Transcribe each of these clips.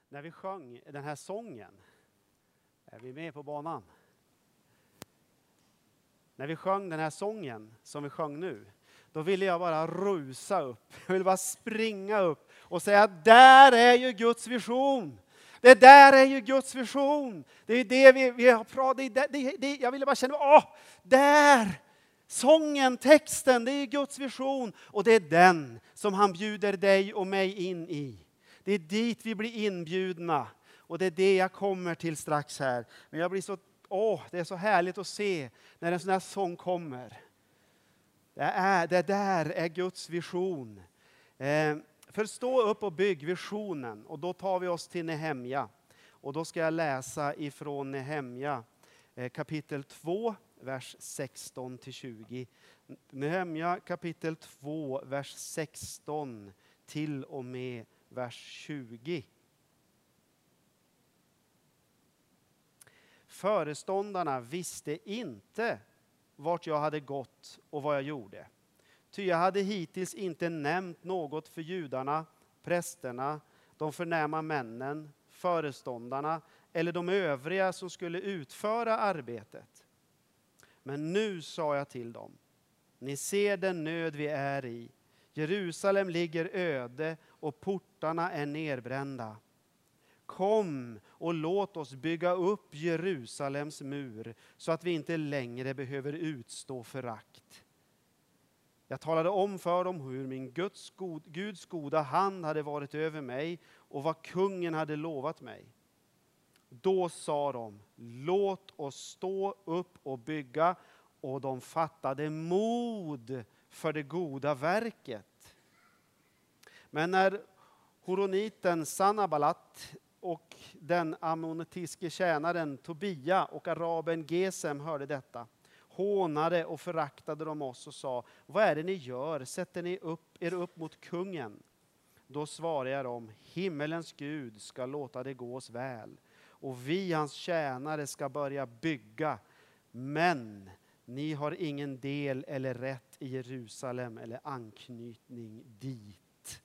när vi sjöng den här sången. Är vi med på banan? När vi sjöng den här sången som vi sjöng nu, då ville jag bara rusa upp. Jag ville bara springa upp och säga, där är ju Guds vision. Det där är ju Guds vision. Det är det vi har pratat. Jag ville bara känna, där! Sången, texten, det är Guds vision. Och det är den som han bjuder dig och mig in i. Det är dit vi blir inbjudna. Och det är det jag kommer till strax här. Men jag blir så, det är så härligt att se när en sån här sång kommer. Det där är Guds vision. För stå upp och bygg visionen. Och då tar vi oss till Nehemja. Och då ska jag läsa ifrån Nehemja kapitel 2, vers 16-20. Nehemja kapitel 2, vers 16 till och med vers 20. Föreståndarna visste inte vart jag hade gått och vad jag gjorde. Ty jag hade hittills inte nämnt något för judarna, prästerna, de förnäma männen, föreståndarna eller de övriga som skulle utföra arbetet. Men nu sa jag till dem, ni ser den nöd vi är i. Jerusalem ligger öde och portarna är nerbrända. Kom och låt oss bygga upp Jerusalems mur så att vi inte längre behöver utstå förakt. Jag talade om för dem hur min Guds goda hand hade varit över mig och vad kungen hade lovat mig. Då sa de, låt oss stå upp och bygga, och de fattade mod för det goda verket. Men när horoniten Sannabalat och den ammonitiske tjänaren Tobia och araben Gesem hörde detta, hånade och föraktade de oss och sa, vad är det ni gör? Sätter ni er upp mot kungen? Då svarade jag dem, himmelens Gud ska låta det gå oss väl. Och vi, hans tjänare, ska börja bygga. Men ni har ingen del eller rätt i Jerusalem eller anknytning dit.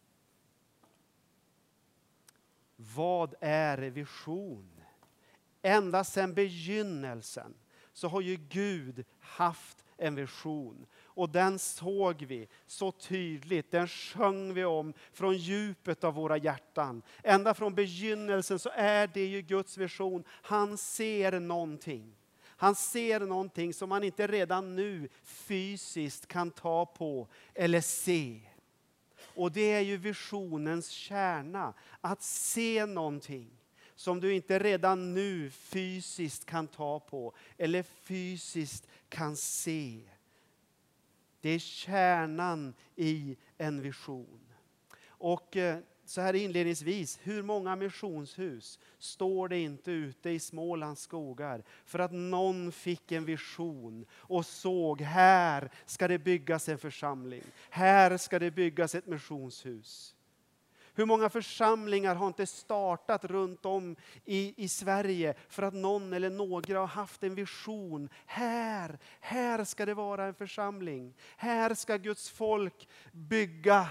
Vad är vision? Ända sedan begynnelsen så har ju Gud haft en vision. Och den såg vi så tydligt. Den sjöng vi om från djupet av våra hjärtan. Ända från begynnelsen så är det ju Guds vision. Han ser någonting. Han ser någonting som man inte redan nu fysiskt kan ta på eller se. Och det är ju visionens kärna. Att se någonting som du inte redan nu fysiskt kan ta på eller fysiskt kan se. Det är kärnan i en vision. Och så här inledningsvis, hur många missionshus står det inte ute i Smålands skogar för att någon fick en vision och såg, här ska det byggas en församling. Här ska det byggas ett missionshus. Hur många församlingar har inte startat runt om i Sverige för att någon eller några har haft en vision. Här ska det vara en församling. Här ska Guds folk bygga.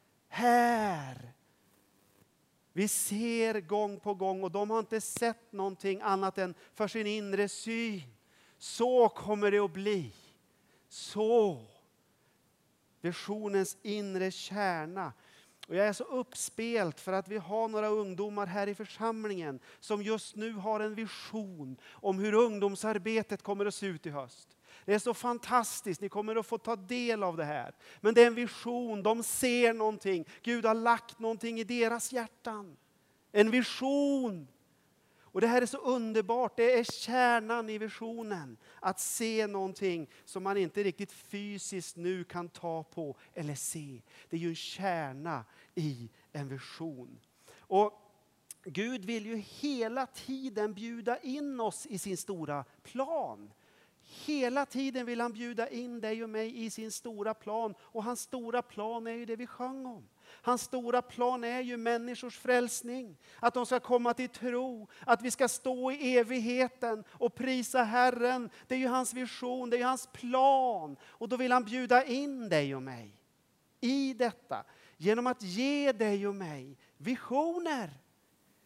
Här. Vi ser gång på gång, och de har inte sett någonting annat än för sin inre syn. Så kommer det att bli. Så. Visionens inre kärna. Och jag är så uppspelt för att vi har några ungdomar här i församlingen som just nu har en vision om hur ungdomsarbetet kommer att se ut i höst. Det är så fantastiskt, ni kommer att få ta del av det här. Men det är en vision, de ser någonting. Gud har lagt någonting i deras hjärtan. En vision. Och det här är så underbart, det är kärnan i visionen. Att se någonting som man inte riktigt fysiskt nu kan ta på eller se. Det är ju en kärna i en vision. Och Gud vill ju hela tiden bjuda in oss i sin stora plan. Hela tiden vill han bjuda in dig och mig i sin stora plan. Och hans stora plan är ju det vi sjöng om. Hans stora plan är ju människors frälsning. Att de ska komma till tro. Att vi ska stå i evigheten och prisa Herren. Det är ju hans vision, det är ju hans plan. Och då vill han bjuda in dig och mig i detta. Genom att ge dig och mig visioner.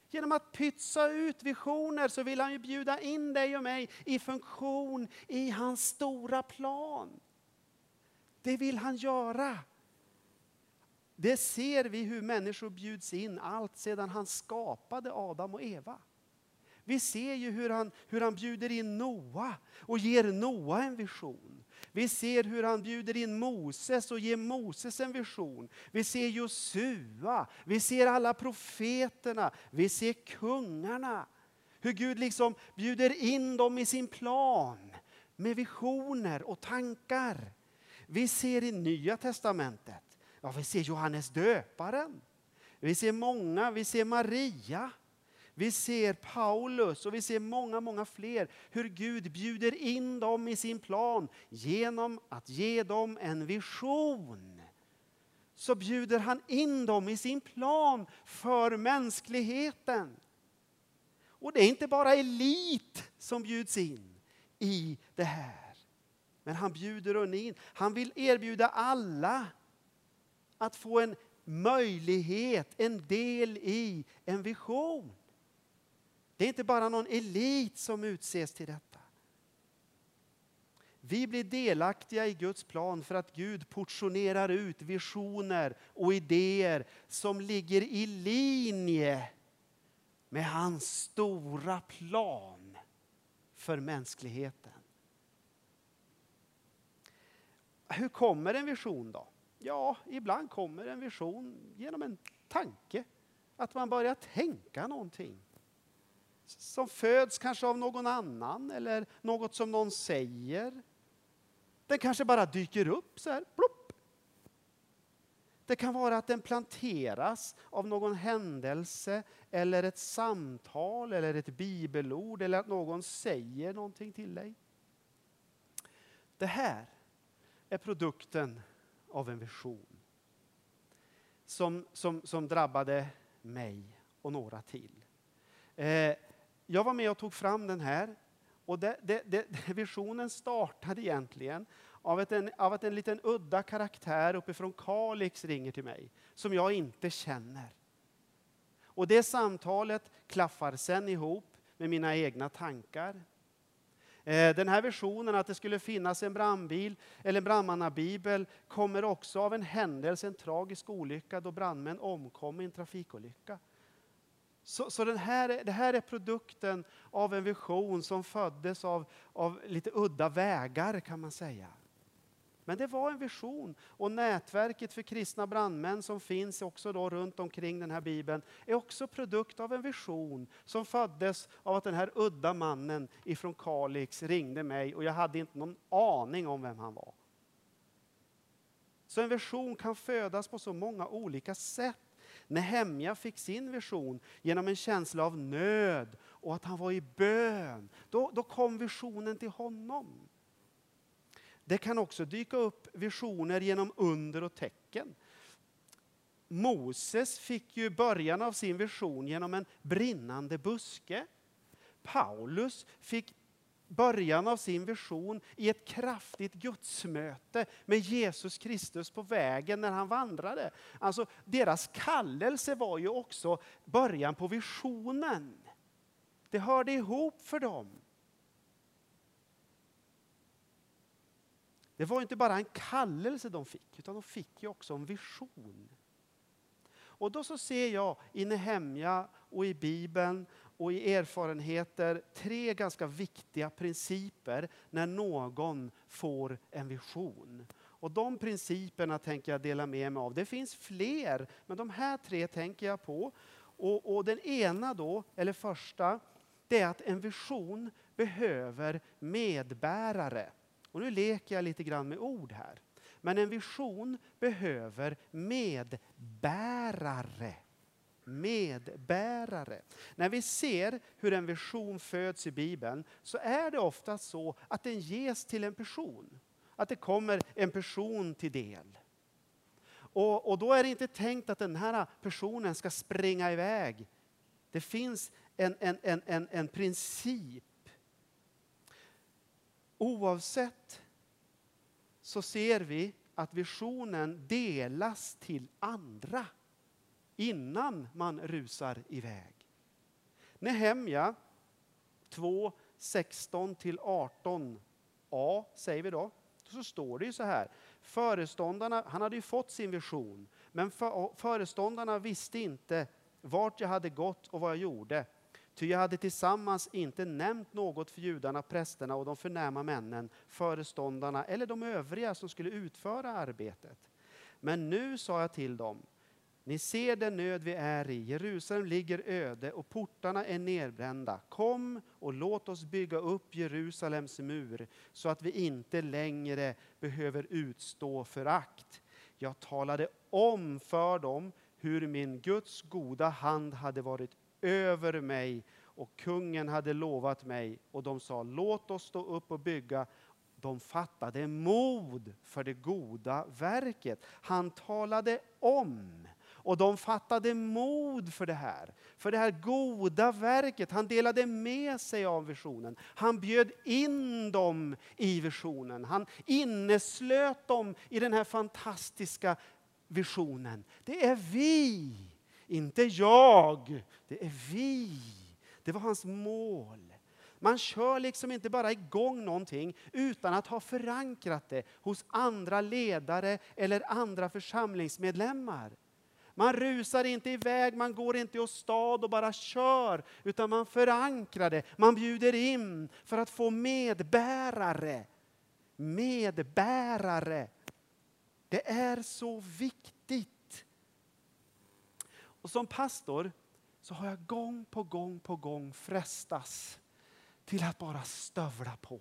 Genom att pytsa ut visioner så vill han ju bjuda in dig och mig i funktion i hans stora plan. Det vill han göra. Det ser vi hur människor bjuds in allt sedan han skapade Adam och Eva. Vi ser ju hur han bjuder in Noa och ger Noa en vision. Vi ser hur han bjuder in Moses och ger Moses en vision. Vi ser Josua, vi ser alla profeterna, vi ser kungarna. Hur Gud liksom bjuder in dem i sin plan med visioner och tankar. Vi ser i Nya testamentet, ja, vi ser Johannes döparen. Vi ser många, vi ser Maria. Vi ser Paulus och vi ser många fler. Hur Gud bjuder in dem i sin plan genom att ge dem en vision. Så bjuder han in dem i sin plan för mänskligheten. Och det är inte bara elit som bjuds in i det här. Men han bjuder in. Han vill erbjuda alla att få en möjlighet, en del i en vision. Det är inte bara någon elit som utses till detta. Vi blir delaktiga i Guds plan för att Gud portionerar ut visioner och idéer som ligger i linje med hans stora plan för mänskligheten. Hur kommer en vision då? Ja, ibland kommer en vision genom en tanke. Att man börjar tänka någonting. Som föds kanske av någon annan eller något som någon säger. Den kanske bara dyker upp så här, plopp. Det kan vara att den planteras av någon händelse eller ett samtal eller ett bibelord eller att någon säger någonting till dig. Det här är produkten av en vision som drabbade mig och några till. Jag var med och tog fram den här och visionen startade egentligen av att en liten udda karaktär uppifrån Kalix ringer till mig som jag inte känner. Och det samtalet klaffar sen ihop med mina egna tankar. Den här visionen att det skulle finnas en brandbil eller en brandmannabibel kommer också av en händelse, en tragisk olycka då brandmän omkom i en trafikolycka. Så det här är produkten av en vision som föddes av lite udda vägar kan man säga. Men det var en vision och nätverket för kristna brandmän som finns också då runt omkring den här bibeln är också produkt av en vision som föddes av att den här udda mannen ifrån Kalix ringde mig och jag hade inte någon aning om vem han var. Så en vision kan födas på så många olika sätt. Nehemja fick sin vision genom en känsla av nöd och att han var i bön. Då kom visionen till honom. Det kan också dyka upp visioner genom under och tecken. Moses fick ju början av sin vision genom en brinnande buske. Paulus fick början av sin vision i ett kraftigt gudsmöte med Jesus Kristus på vägen när han vandrade. Alltså deras kallelse var ju också början på visionen. Det hörde ihop för dem. Det var inte bara en kallelse de fick, utan de fick ju också en vision. Och då så ser jag i Nehemja och i Bibeln och i erfarenheter 3 ganska viktiga principer när någon får en vision. Och de principerna tänker jag dela med mig av. Det finns fler, men de här 3 tänker jag på. Och den ena då, eller första, det är att en vision behöver medbärare. Och nu leker jag lite grann med ord här. Men en vision behöver medbärare. Medbärare. När vi ser hur en vision föds i Bibeln så är det ofta så att den ges till en person. Att det kommer en person till del. Och då är det inte tänkt att den här personen ska springa iväg. Det finns en princip. Oavsett så ser vi att visionen delas till andra innan man rusar iväg. Nehemja 2, 16-18a säger vi då. Så står det ju så här. Föreståndarna, han hade ju fått sin vision. Men föreståndarna visste inte vart jag hade gått och vad jag gjorde. Ty jag hade tillsammans inte nämnt något för judarna, prästerna och de förnäma männen, föreståndarna eller de övriga som skulle utföra arbetet. Men nu sa jag till dem, ni ser den nöd vi är i. Jerusalem ligger öde och portarna är nedbrända. Kom och låt oss bygga upp Jerusalems mur så att vi inte längre behöver utstå förakt. Jag talade om för dem hur min Guds goda hand hade varit över mig och kungen hade lovat mig. Och de sa, låt oss stå upp och bygga. De fattade mod för det goda verket. Han talade om. Och de fattade mod för det här. För det här goda verket. Han delade med sig av visionen. Han bjöd in dem i visionen. Han inneslöt dem i den här fantastiska visionen. Det är vi. Inte jag. Det är vi. Det var hans mål. Man kör liksom inte bara igång någonting utan att ha förankrat det hos andra ledare eller andra församlingsmedlemmar. Man rusar inte iväg, man går inte i stad och bara kör, utan man förankrar det. Man bjuder in för att få medbärare. Medbärare. Det är så viktigt. Och som pastor så har jag gång på gång frestas till att bara stövla på.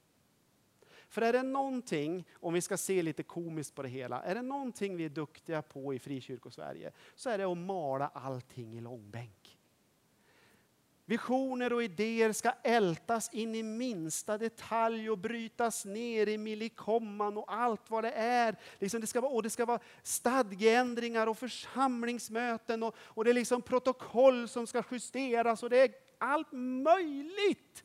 För är det någonting, om vi ska se lite komiskt på det hela, är det någonting vi är duktiga på i Frikyrkosverige så är det att mala allting i långbänk. Visioner och idéer ska ältas in i minsta detalj och brytas ner i millikomman och allt vad det är. Liksom det ska vara stadgeändringar och församlingsmöten och det är liksom protokoll som ska justeras och det är allt möjligt.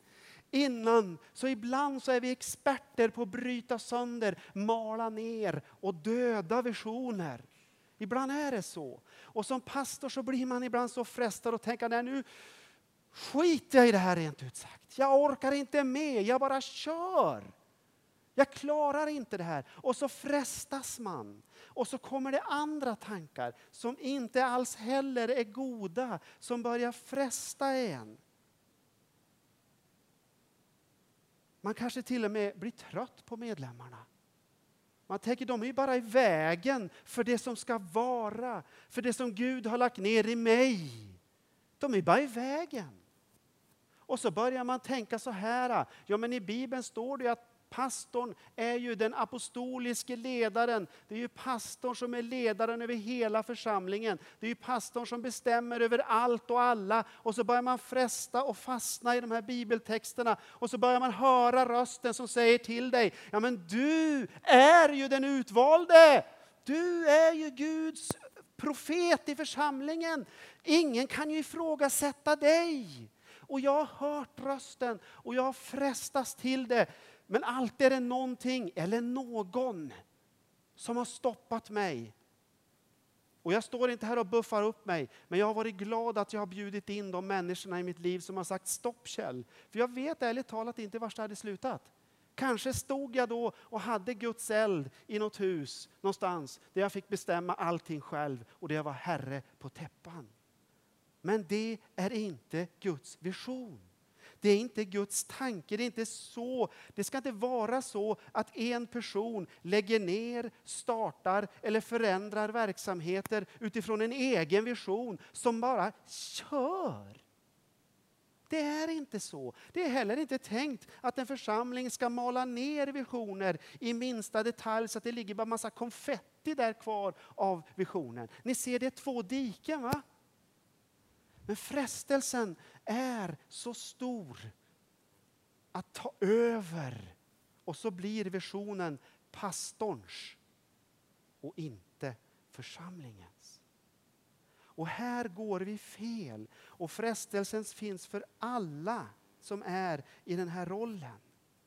Så ibland så är vi experter på att bryta sönder, mala ner och döda visioner. Ibland är det så. Och som pastor så blir man ibland så frestad och tänker, nej nu skiter jag i det här rent ut sagt. Jag orkar inte med, jag bara kör. Jag klarar inte det här. Och så frestas man. Och så kommer det andra tankar som inte alls heller är goda, som börjar fresta en. Man kanske till och med blir trött på medlemmarna. Man tänker, de är ju bara i vägen för det som ska vara. För det som Gud har lagt ner i mig. De är bara i vägen. Och så börjar man tänka så här. Ja, men i Bibeln står det att pastorn är ju den apostoliske ledaren. Det är ju pastorn som är ledaren över hela församlingen. Det är ju pastorn som bestämmer över allt och alla. Och så börjar man fresta och fastna i de här bibeltexterna. Och så börjar man höra rösten som säger till dig, ja men du är ju den utvalde. Du är ju Guds profet i församlingen. Ingen kan ju ifrågasätta dig. Och jag har hört rösten och jag har frestats till det. Men alltid är det någonting eller någon som har stoppat mig. Och jag står inte här och buffar upp mig. Men jag har varit glad att jag har bjudit in de människorna i mitt liv som har sagt stopp Kjell. För jag vet ärligt talat inte var det hade slutat. Kanske stod jag då och hade Guds eld i något hus någonstans. Där jag fick bestämma allting själv och där jag var herre på täppan. Men det är inte Guds vision. Det är inte Guds tanke, det är inte så. Det ska inte vara så att en person lägger ner, startar eller förändrar verksamheter utifrån en egen vision som bara kör. Det är inte så. Det är heller inte tänkt att en församling ska mala ner visioner i minsta detalj så att det ligger bara massa konfetti där kvar av visionen. Ni ser, det är 2 diken, va? Men frestelsen är så stor att ta över. Och så blir visionen pastorns och inte församlingens. Och här går vi fel. Och frestelsen finns för alla som är i den här rollen.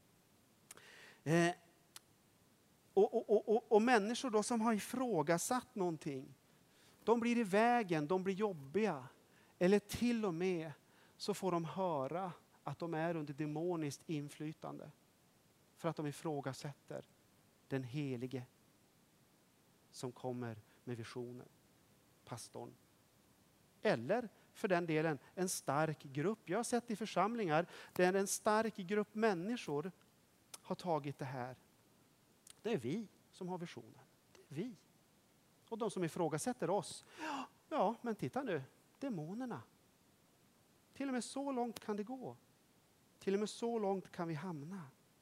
Och människor då som har ifrågasatt någonting, de blir i vägen, de blir jobbiga. Eller till och med så får de höra att de är under demoniskt inflytande. För att de ifrågasätter den helige som kommer med visionen. Pastorn. Eller för den delen en stark grupp. Jag har sett i församlingar där en stark grupp människor har tagit det här. Det är vi som har visionen. Det är vi. Och de som ifrågasätter oss. Ja, men titta nu. Demonerna. Till och med så långt kan det gå. Till och med så långt kan vi hamna.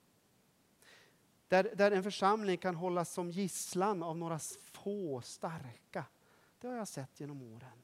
Där en församling kan hållas som gisslan av några få starka. Det har jag sett genom åren.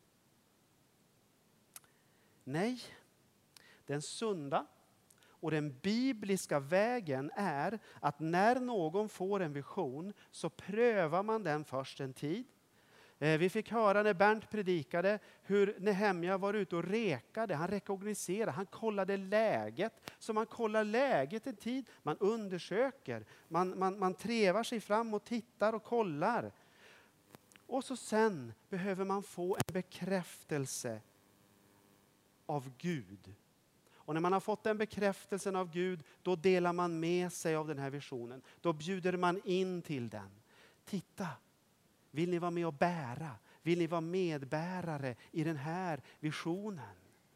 Nej, den sunda och den bibliska vägen är att när någon får en vision så prövar man den först en tid. Vi fick höra när Bernt predikade hur Nehemja var ute och rekade. Han rekogniserade, han kollade läget. Så man kollar läget en tid, man undersöker. Man trevar sig fram och tittar och kollar. Och så sen behöver man få en bekräftelse av Gud. Och när man har fått den bekräftelsen av Gud, då delar man med sig av den här visionen. Då bjuder man in till den. Titta, vill ni vara med och bära? Vill ni vara medbärare i den här visionen?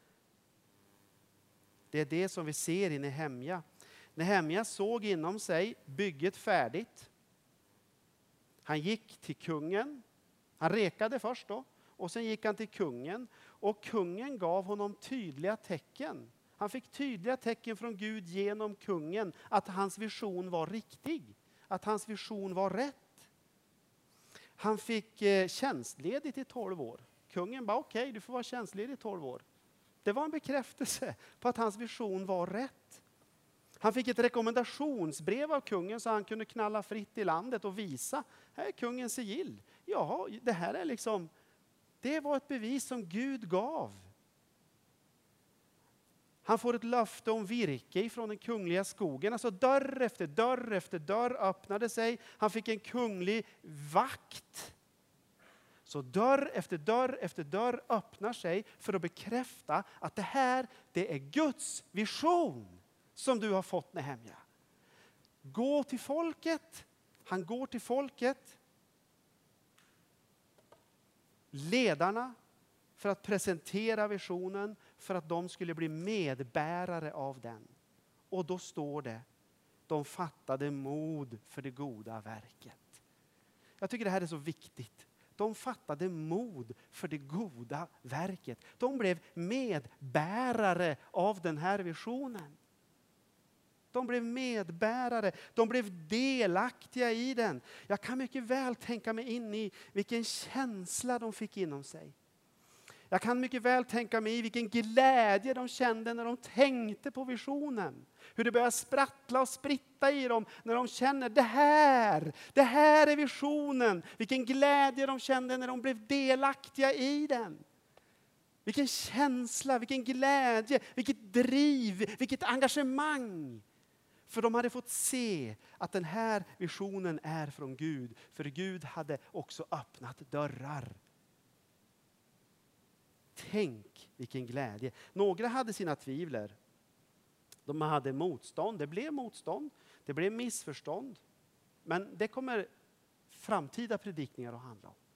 Det är det som vi ser i Nehemja. Nehemja såg inom sig bygget färdigt. Han gick till kungen. Han rekade först då. Och sen gick han till kungen. Och kungen gav honom tydliga tecken. Han fick tydliga tecken från Gud genom kungen. Att hans vision var riktig. Att hans vision var rätt. Han fick tjänstledigt i 12 år. Kungen bara okej, du får vara tjänstledig i 12 år. Det var en bekräftelse på att hans vision var rätt. Han fick ett rekommendationsbrev av kungen så han kunde knalla fritt i landet och visa. Här är kungens sigill. Ja, det här är liksom, det var ett bevis som Gud gav. Han får ett löfte om virke från den kungliga skogen. Alltså dörr efter dörr öppnade sig. Han fick en kunglig vakt. Så dörr efter dörr öppnar sig för att bekräfta att det här, det är Guds vision som du har fått, Nehemja. Gå till folket. Han går till folket. Ledarna för att presentera visionen, för att de skulle bli medbärare av den. Och då står det, de fattade mod för det goda verket. Jag tycker det här är så viktigt. De fattade mod för det goda verket. De blev medbärare av den här visionen. De blev medbärare, de blev delaktiga i den. Jag kan mycket väl tänka mig in i vilken känsla de fick inom sig. Jag kan mycket väl tänka mig i vilken glädje de kände när de tänkte på visionen. Hur det började sprattla och spritta i dem när de känner det här är visionen. Vilken glädje de kände när de blev delaktiga i den. Vilken känsla, vilken glädje, vilket driv, vilket engagemang. För de hade fått se att den här visionen är från Gud. För Gud hade också öppnat dörrar. Tänk vilken glädje. Några hade sina tvivler. De hade motstånd. Det blev missförstånd. Men det kommer framtida predikningar att handla om.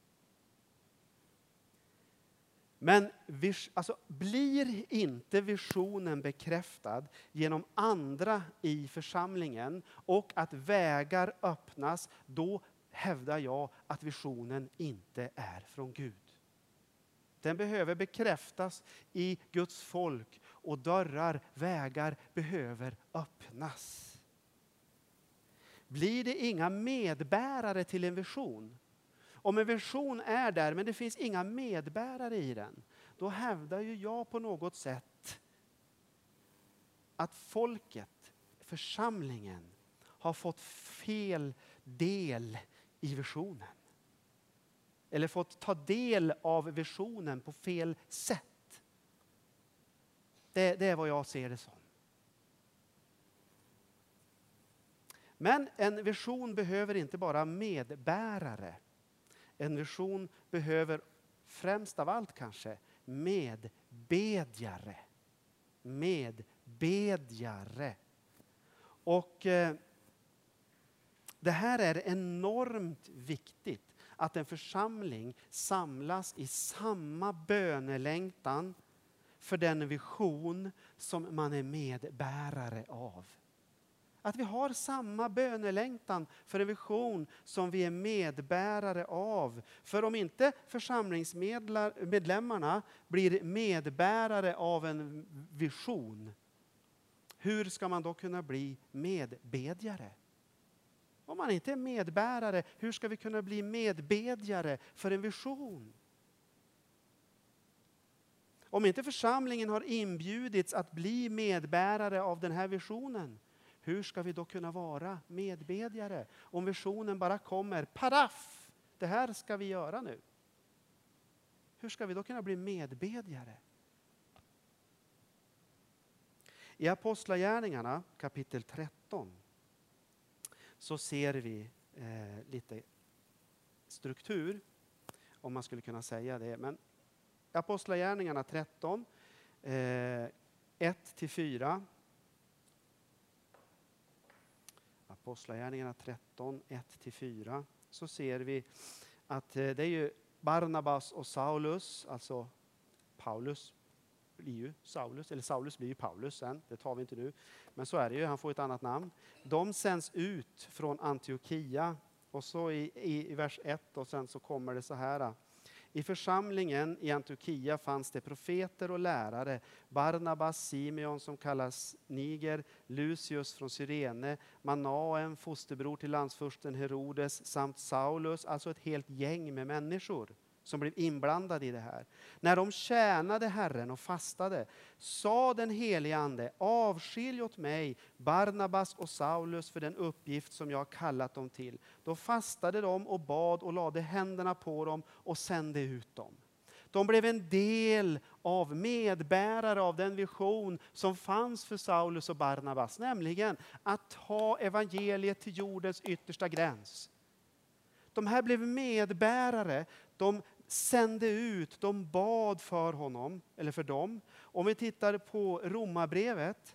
Men blir inte visionen bekräftad genom andra i församlingen och att vägar öppnas, då hävdar jag att visionen inte är från Gud. Den behöver bekräftas i Guds folk och dörrar, vägar behöver öppnas. Blir det inga medbärare till en vision? Om en vision är där men det finns inga medbärare i den, då hävdar ju jag på något sätt att folket, församlingen, har fått fel del i visionen. Eller fått ta del av visionen på fel sätt. Det är vad jag ser det som. Men en vision behöver inte bara medbärare. En vision behöver främst av allt kanske medbedjare. Medbedjare. Och det här är enormt viktigt. Att en församling samlas i samma bönelängtan för den vision som man är medbärare av. Att vi har samma bönelängtan för en vision som vi är medbärare av. För om inte församlingsmedlemmarna blir medbärare av en vision, hur ska man då kunna bli medbedjare? Om man inte är medbärare, hur ska vi kunna bli medbedjare för en vision? Om inte församlingen har inbjudits att bli medbärare av den här visionen, hur ska vi då kunna vara medbedjare? Om visionen bara kommer, paraff, det här ska vi göra nu. Hur ska vi då kunna bli medbedjare? I Apostlagärningarna kapitel 13 så ser vi lite struktur, om man skulle kunna säga det. Men Apostlagärningarna 13, 1-4. Apostlagärningarna 13, 1-4. Så ser vi att det är ju Barnabas och Saulus, alltså Paulus blir ju Saulus, eller Saulus blir ju Paulus sen, det tar vi inte nu. Men så är det ju, han får ett annat namn. De sänds ut från Antiochia och så i vers 1 och sen så kommer det så här. I församlingen i Antiochia fanns det profeter och lärare. Barnabas, Simeon som kallas Niger, Lucius från Cyrene, Manaen, fosterbror till landsfursten Herodes samt Saulus, alltså ett helt gäng med människor som blev inblandade i det här. När de tjänade Herren och fastade, sa den helige ande, avskilj åt mig Barnabas och Saulus för den uppgift som jag har kallat dem till. Då fastade de och bad och lade händerna på dem och sände ut dem. De blev en del av medbärare av den vision som fanns för Saulus och Barnabas, nämligen att ta evangeliet till jordens yttersta gräns. De här blev medbärare, de sände ut, de bad för honom, eller för dem. Om vi tittar på Romarbrevet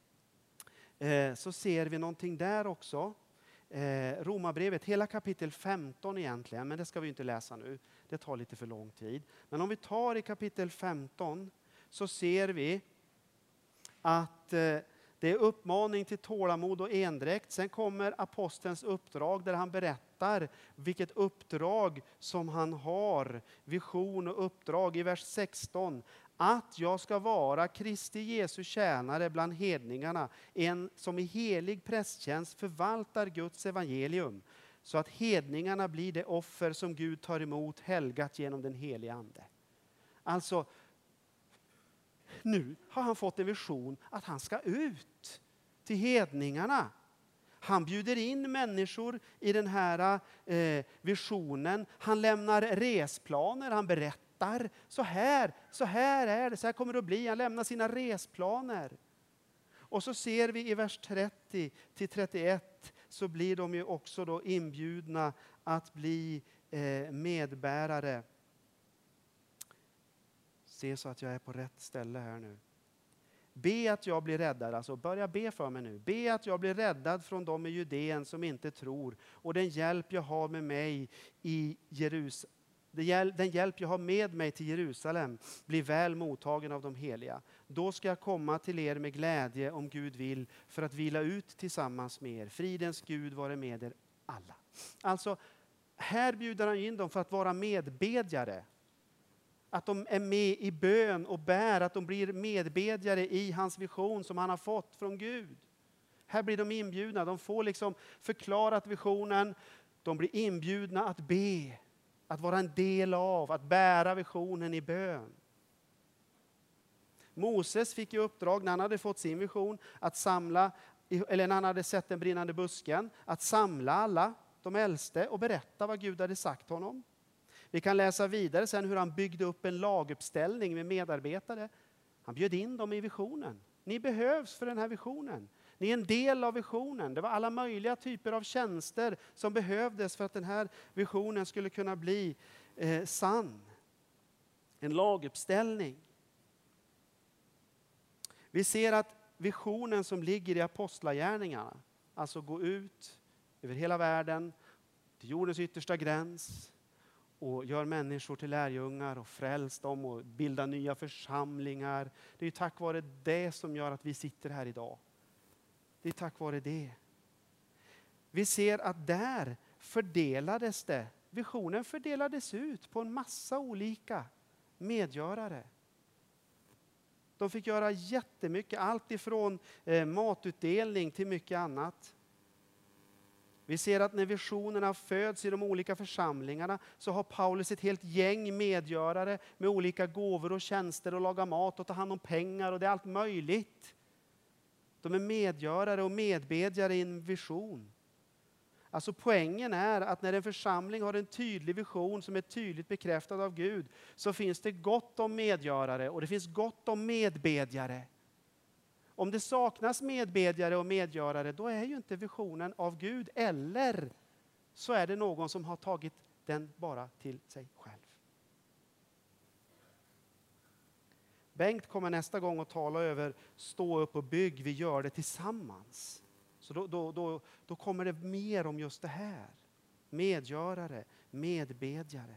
så ser vi någonting där också. Romarbrevet, hela kapitel 15 egentligen, men det ska vi inte läsa nu. Det tar lite för lång tid. Men om vi tar i kapitel 15 så ser vi att det är uppmaning till tålamod och endräkt. Sen kommer apostelns uppdrag där han berättar vilket uppdrag som han har. Vision och uppdrag i vers 16. Att jag ska vara Kristi Jesu tjänare bland hedningarna. En som i helig prästtjänst förvaltar Guds evangelium. Så att hedningarna blir det offer som Gud tar emot helgat genom den helige ande. Alltså, nu har han fått en vision att han ska ut till hedningarna. Han bjuder in människor i den här visionen. Han lämnar resplaner, han berättar så här är det, så här kommer det att bli. Han lämnar sina resplaner. Och så ser vi i vers 30-31 så blir de ju också då inbjudna att bli medbärare. Se så att jag är på rätt ställe här nu. Be att jag blir räddad, alltså börja be för mig nu. Be att jag blir räddad från dem i Judeen som inte tror. Och den hjälp jag har med mig i Jerusalem. Den hjälp jag har med mig till Jerusalem blir väl mottagen av de heliga. Då ska jag komma till er med glädje om Gud vill för att vila ut tillsammans med er. Fridens Gud vare med er alla. Alltså, här bjuder han in dem för att vara medbedjare. Att de är med i bön och bär, att de blir medbedjare i hans vision som han har fått från Gud. Här blir de inbjudna, de får liksom förklarat visionen. De blir inbjudna att be, att vara en del av, att bära visionen i bön. Moses fick i uppdrag när han hade fått sin vision att samla, eller när han hade sett den brinnande busken, att samla alla de äldste och berätta vad Gud hade sagt honom. Vi kan läsa vidare sen hur han byggde upp en laguppställning med medarbetare. Han bjöd in dem i visionen. Ni behövs för den här visionen. Ni är en del av visionen. Det var alla möjliga typer av tjänster som behövdes för att den här visionen skulle kunna bli sann. En laguppställning. Vi ser att visionen som ligger i apostlagärningarna, alltså gå ut över hela världen till jordens yttersta gräns och gör människor till lärjungar och fräls dem och bilda nya församlingar. Det är tack vare det som gör att vi sitter här idag. Det är tack vare det. Vi ser att där fördelades det. Visionen fördelades ut på en massa olika medgörare. De fick göra jättemycket, allt ifrån matutdelning till mycket annat. Vi ser att när visionerna föds i de olika församlingarna så har Paulus ett helt gäng medgörare med olika gåvor och tjänster och laga mat och ta hand om pengar och det är allt möjligt. De är medgörare och medbedjare i en vision. Alltså poängen är att när en församling har en tydlig vision som är tydligt bekräftad av Gud så finns det gott om medgörare och det finns gott om medbedjare. Om det saknas medbedjare och medgörare då är ju inte visionen av Gud eller så är det någon som har tagit den bara till sig själv. Bengt kommer nästa gång att tala över stå upp och bygg, vi gör det tillsammans. Så då kommer det mer om just det här. Medgörare, medbedjare.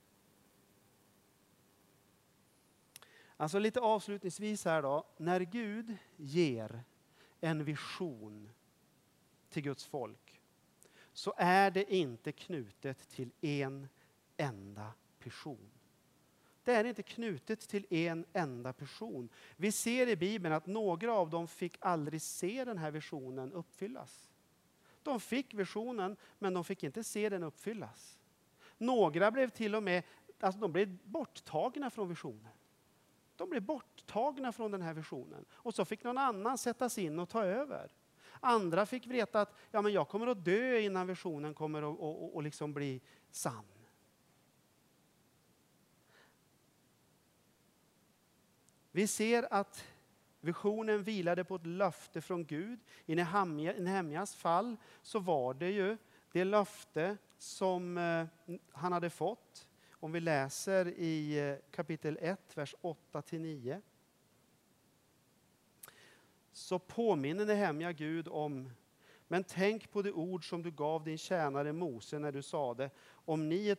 Alltså lite avslutningsvis här då. När Gud ger en vision till Guds folk så är det inte knutet till en enda person. Det är inte knutet till en enda person. Vi ser i Bibeln att några av dem fick aldrig se den här visionen uppfyllas. De fick visionen men de fick inte se den uppfyllas. Några blev till och med, alltså de blev borttagna från visionen. De blev borttagna från den här visionen. Och så fick någon annan sättas in och ta över. Andra fick veta att ja, men jag kommer att dö innan visionen kommer att liksom bli sann. Vi ser att visionen vilade på ett löfte från Gud. I Nehemjas fall så var det ju det löfte som han hade fått. Om vi läser i kapitel 1, vers 8-9. Så påminner Nehemja Gud om, men tänk på det ord som du gav din tjänare Mose när du sade, om ni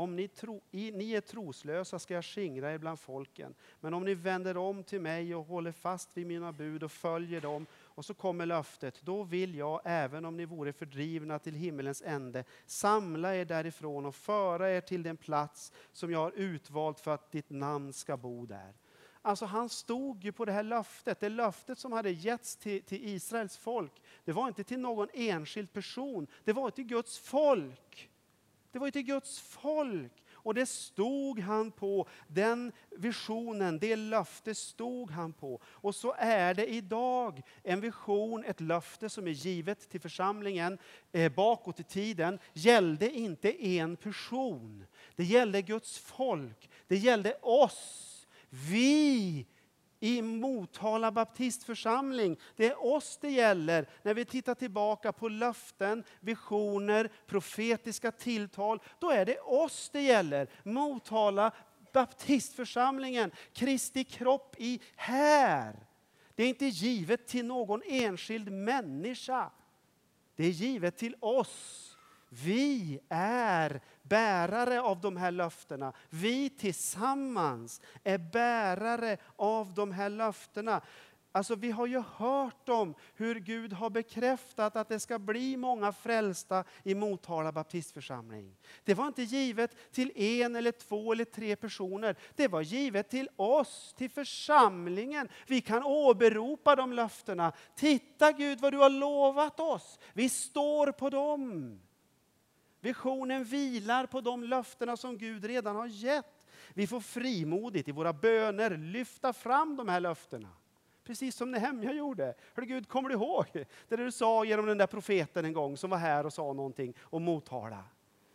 är troslösa ska jag skingra er bland folken. Men om ni vänder om till mig och håller fast vid mina bud och följer dem, och så kommer löftet, då vill jag, även om ni vore fördrivna till himmelens ände, samla er därifrån och föra er till den plats som jag har utvalt för att ditt namn ska bo där. Alltså han stod ju på det här löftet. Det löftet som hade getts till Israels folk. Det var inte till någon enskild person. Det var till Guds folk. Det var till Guds folk. Och det stod han på. Den visionen, det löftet stod han på. Och så är det idag. En vision, ett löfte som är givet till församlingen bakåt i tiden. Gällde inte en person. Det gällde Guds folk. Det gällde oss. Vi i Motala baptistförsamling, det är oss det gäller när vi tittar tillbaka på löften, visioner, profetiska tilltal. Då är det oss det gäller. Motala baptistförsamlingen, Kristi kropp i här. Det är inte givet till någon enskild människa. Det är givet till oss. Vi är bärare av de här löftena. Vi tillsammans är bärare av de här löftena. Alltså vi har ju hört om hur Gud har bekräftat att det ska bli många frälsta i Motala baptistförsamling. Det var inte givet till en eller två eller tre personer. Det var givet till oss, till församlingen. Vi kan åberopa de löftena. Titta Gud vad du har lovat oss. Vi står på dem. Visionen vilar på de löftena som Gud redan har gett. Vi får frimodigt i våra böner lyfta fram de här löftena. Precis som Nehemja gjorde. Hörde Gud, kommer du ihåg det du sa genom den där profeten en gång som var här och sa någonting om Motala?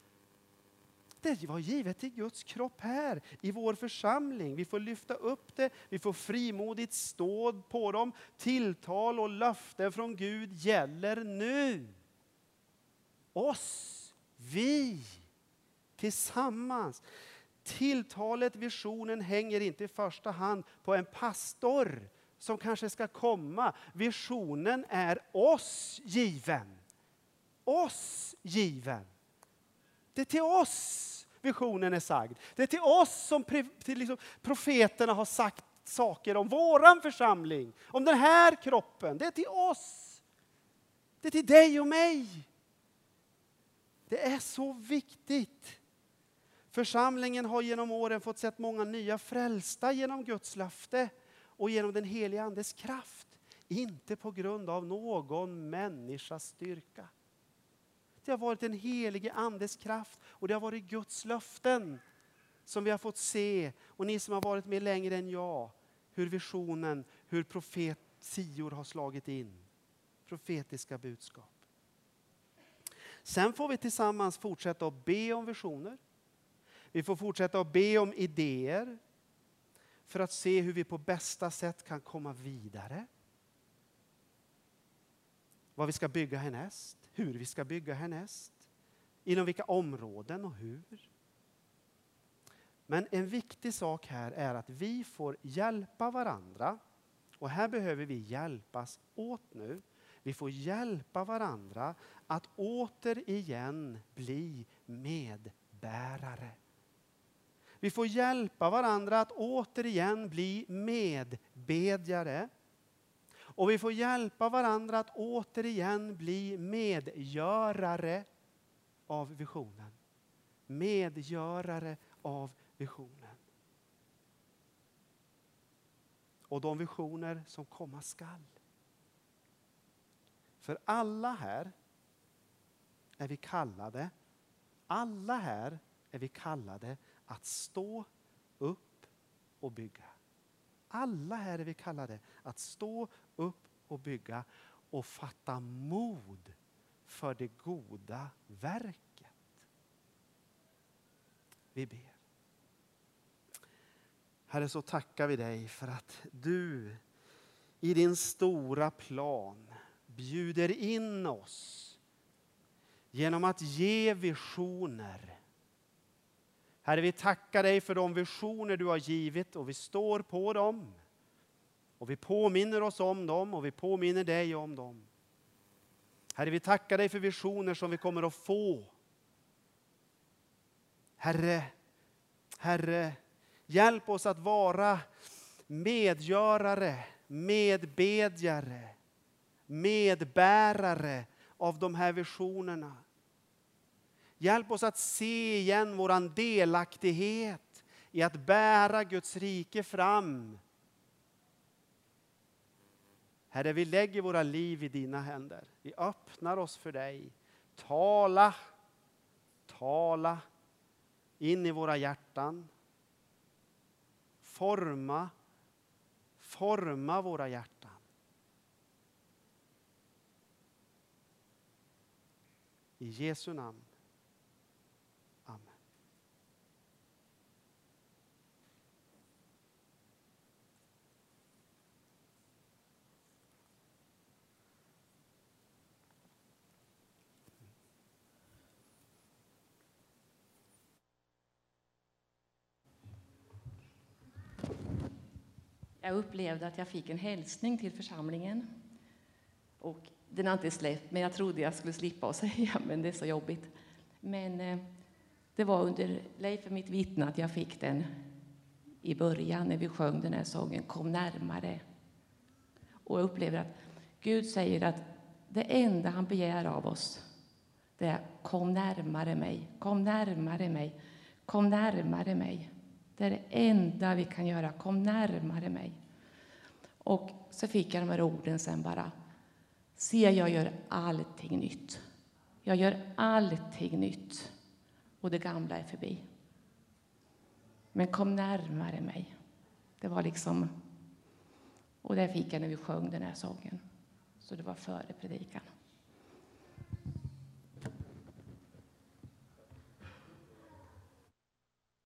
Det var givet till Guds kropp här i vår församling. Vi får lyfta upp det. Vi får frimodigt stå på dem. Tilltal och löften från Gud gäller nu. Oss. Vi tillsammans. tilltalet, visionen hänger inte i första hand på en pastor som kanske ska komma. Visionen är oss given. Oss given. Det är till oss visionen är sagd. Det är till oss som profeterna har sagt saker om våran församling. Om den här kroppen. Det är till oss. Det är till dig och mig. Det är så viktigt. Församlingen har genom åren fått sett många nya frälsta genom Guds löfte och genom den heliga andes kraft. Inte på grund av någon människas styrka. Det har varit den helige andes kraft och det har varit Guds löften som vi har fått se. Och ni som har varit med längre än jag, hur visionen, hur profetior har slagit in. Profetiska budskap. Sen får vi tillsammans fortsätta att be om visioner. Vi får fortsätta att be om idéer för att se hur vi på bästa sätt kan komma vidare. Vad vi ska bygga härnäst, hur vi ska bygga härnäst, inom vilka områden och hur. Men en viktig sak här är att vi får hjälpa varandra. Och här behöver vi hjälpas åt nu. Vi får hjälpa varandra att återigen bli medbärare. Vi får hjälpa varandra att återigen bli medbedjare. Och vi får hjälpa varandra att återigen bli medgörare av visionen. Medgörare av visionen. Och de visioner som komma skall. För alla här är vi kallade. Alla här är vi kallade att stå upp och bygga. Alla här är vi kallade att stå upp och bygga och fatta mod för det goda verket. Vi ber. Herre, så tackar vi dig för att du i din stora plan bjuder in oss genom att ge visioner. Herre, vi tackar dig för de visioner du har givit och vi står på dem. Och vi påminner oss om dem och vi påminner dig om dem. Herre, vi tackar dig för visioner som vi kommer att få. Herre, hjälp oss att vara medgörare, medbedjare, medbärare av de här visionerna. Hjälp oss att se igen våran delaktighet i att bära Guds rike fram. Herre, vi lägger våra liv i dina händer. Vi öppnar oss för dig. Tala in i våra hjärtan. Forma våra hjärtan. I Jesu namn. Amen. Jag upplevde att jag fick en hälsning till församlingen. Och den har inte släppt, men jag trodde jag skulle slippa att säga, men det är så jobbigt. Men det var under Leif för mitt vittne att jag fick den i början när vi sjöng den här sången, Kom närmare. Och jag upplever att Gud säger att det enda han begär av oss, det är kom närmare mig, kom närmare mig, kom närmare mig. Det är det enda vi kan göra, kom närmare mig. Och så fick jag de här orden sen bara, se jag gör allting nytt. Jag gör allting nytt. Och det gamla är förbi. Men kom närmare mig. Det var liksom, och det fick jag när vi sjöng den här sången. Så det var före predikan.